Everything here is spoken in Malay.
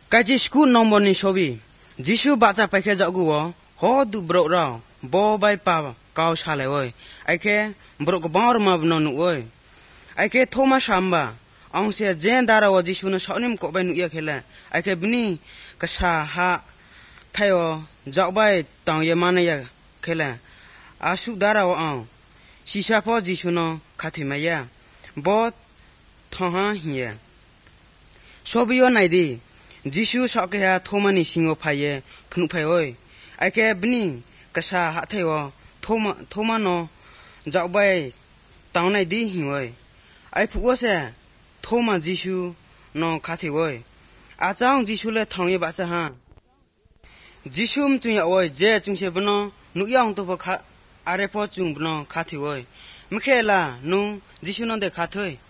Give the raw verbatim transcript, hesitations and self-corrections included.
Kaji school nomor ni sobi. Jishu baca pakai jago wo. Ho du bro rao. Bo bai pa kau shale woi. Aike bro ko bawr ma bnonu woi. Aike thoma shamba. Ang sia jen dara wo jishu no shonim ko bai nu ya khela. Aike bni kasa ha thayo jaw bai tang ye mane ya khela. Asu dara wo ang. Shisha po jishu no khathi ma ya. Bo thoha hiya. Sobi yo nai di. Jishu sok ya thoma ni singo phaye phnu phai oi. Aike bni kasa ha thayo thoma thoma no jaw bai tang nai di hi oi. Ai phu se thoma jishu no khathi oi. A chang jishu le thang ye ba cha ha. Jishum chung ya oi je chung se bno nu yang to pha are po chung bno khathi oi. Mkhela nu jishu no de khathoi.